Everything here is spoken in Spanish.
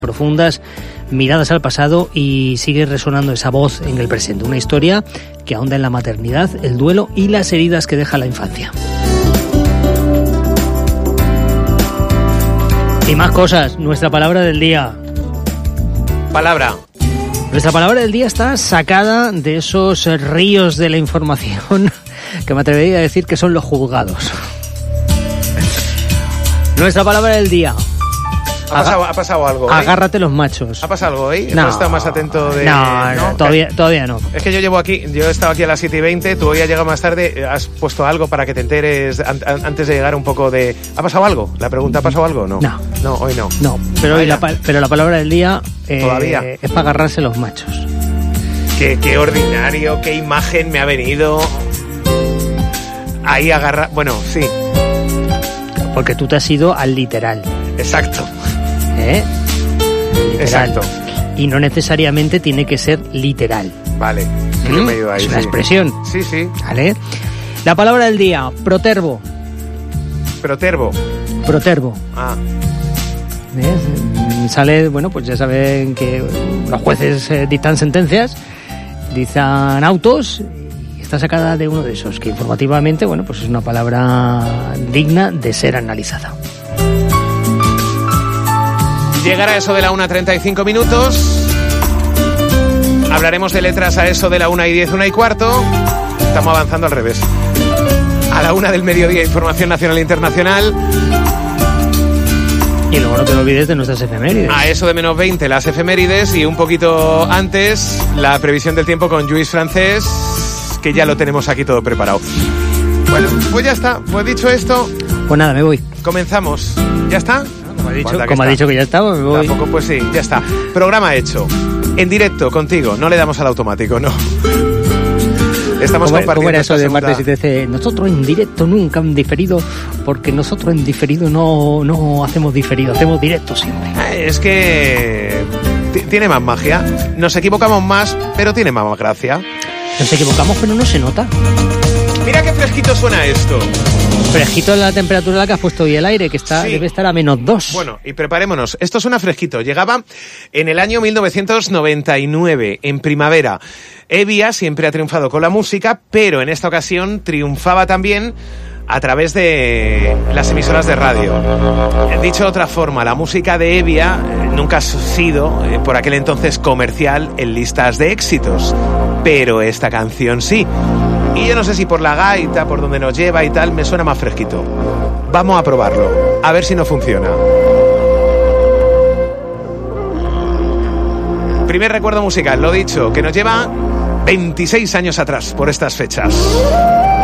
profundas, miradas al pasado y sigue resonando esa voz en el presente. Una historia que ahonda en la maternidad, el duelo y las heridas que deja la infancia. Y más cosas, nuestra palabra del día. Palabra. Nuestra palabra del día está sacada de esos ríos de la información que me atrevería a decir que son los juzgados. Nuestra palabra del día. ¿Ha pasado algo hoy? Agárrate los machos. ¿Ha pasado algo hoy? No. ¿No estás más atento de...? No, todavía no. Es que yo he estado aquí a las 7:20, tú hoy has llegado más tarde, has puesto algo para que te enteres antes de llegar un poco de... ¿Ha pasado algo? La pregunta, ¿ha pasado algo? No. No, hoy no. No, pero, hoy la palabra del día ¿Todavía? Es para agarrarse los machos. Qué ordinario, qué imagen me ha venido. Ahí agarra... Bueno, sí. Porque tú te has ido al literal. Exacto. Literal. Exacto. Y no necesariamente tiene que ser literal. Vale, yo me he ido ahí. Es una expresión. Sí. ¿Vale? La palabra del día, protervo. Protervo. Ah. Sale, bueno, pues ya saben que los jueces dictan sentencias, dictan autos, y está sacada de uno de esos, que informativamente, bueno, pues es una palabra digna de ser analizada. Llegará eso de la 1:35 minutos. Hablaremos de letras a eso de la 1:10, 1:15. Estamos avanzando al revés. A la 1 del mediodía, información nacional e internacional. Y luego no te olvides de nuestras efemérides. A eso de menos 20, las efemérides. Y un poquito antes, la previsión del tiempo con Lluís Francés, que ya lo tenemos aquí todo preparado. Bueno, pues ya está. Pues dicho esto... Pues nada, me voy. Comenzamos. ¿Ya está? Como ha dicho que ya estaba, me voy. Tampoco, pues sí, ya está. Programa hecho. En directo, contigo. No le damos al automático, no. Estamos compartiendo. ¿Cómo era eso de segunda... martes y 13? Nosotros en directo nunca en diferido, porque nosotros en diferido no hacemos diferido, hacemos directo siempre. Es que tiene más magia. Nos equivocamos más, pero tiene más gracia. Nos equivocamos, pero no se nota. Mira qué fresquito suena esto. Fresquito la temperatura a la que has puesto hoy el aire, que está, sí. Debe estar a -2. Bueno, y preparémonos. Esto suena fresquito. Llegaba en el año 1999, en primavera. Evia siempre ha triunfado con la música, pero en esta ocasión triunfaba también a través de las emisoras de radio. Dicho de otra forma, la música de Evia nunca ha sido, por aquel entonces, comercial en listas de éxitos. Pero esta canción sí. Y yo no sé si por la gaita, por donde nos lleva y tal, me suena más fresquito. Vamos a probarlo, a ver si no funciona. Primer recuerdo musical, lo dicho, que nos lleva 26 años atrás por estas fechas.